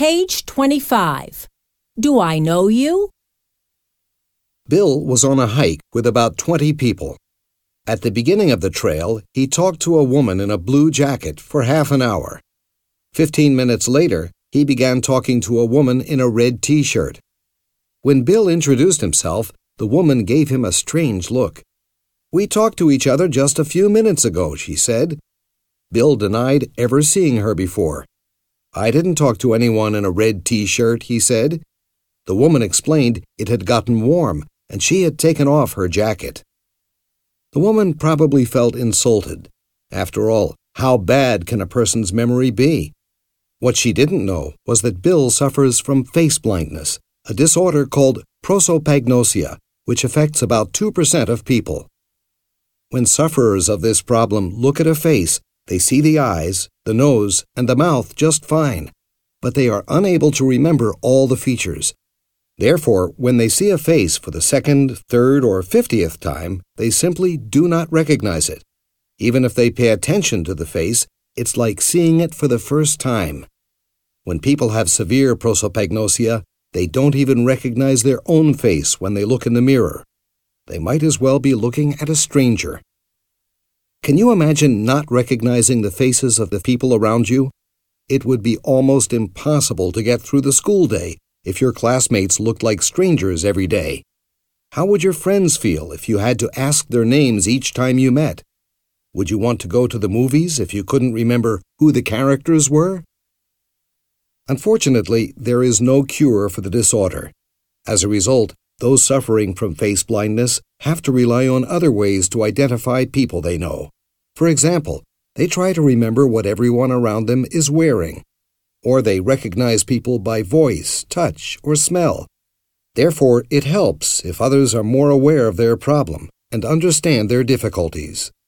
Page 25. Do I know you? Bill was on a hike with about 20 people. At the beginning of the trail, he talked to a woman in a blue jacket for half an hour. 15 minutes later, he began talking to a woman in a red t-shirt. When Bill introduced himself, the woman gave him a strange look. "We talked to each other just a few minutes ago," she said. Bill denied ever seeing her before. "I didn't talk to anyone in a red t-shirt," he said. The woman explained it had gotten warm and she had taken off her jacket. The woman probably felt insulted. After all, how bad can a person's memory be? What she didn't know was that Bill suffers from face blindness, a disorder called prosopagnosia, which affects about 2% of people. When sufferers of this problem look at a face, they see the eyes, the nose, and the mouth just fine, but they are unable to remember all the features. Therefore, when they see a face for the second, third, or 50th time, they simply do not recognize it. Even if they pay attention to the face, it's like seeing it for the first time. When people have severe prosopagnosia, they don't even recognize their own face when they look in the mirror. They might as well be looking at a stranger. Can you imagine not recognizing the faces of the people around you? It would be almost impossible to get through the school day if your classmates looked like strangers every day. How would your friends feel if you had to ask their names each time you met? Would you want to go to the movies if you couldn't remember who the characters were? Unfortunately, there is no cure for the disorder. As a result, those suffering from face blindness have to rely on other ways to identify people they know. For example, they try to remember what everyone around them is wearing, or they recognize people by voice, touch, or smell. Therefore, it helps if others are more aware of their problem and understand their difficulties.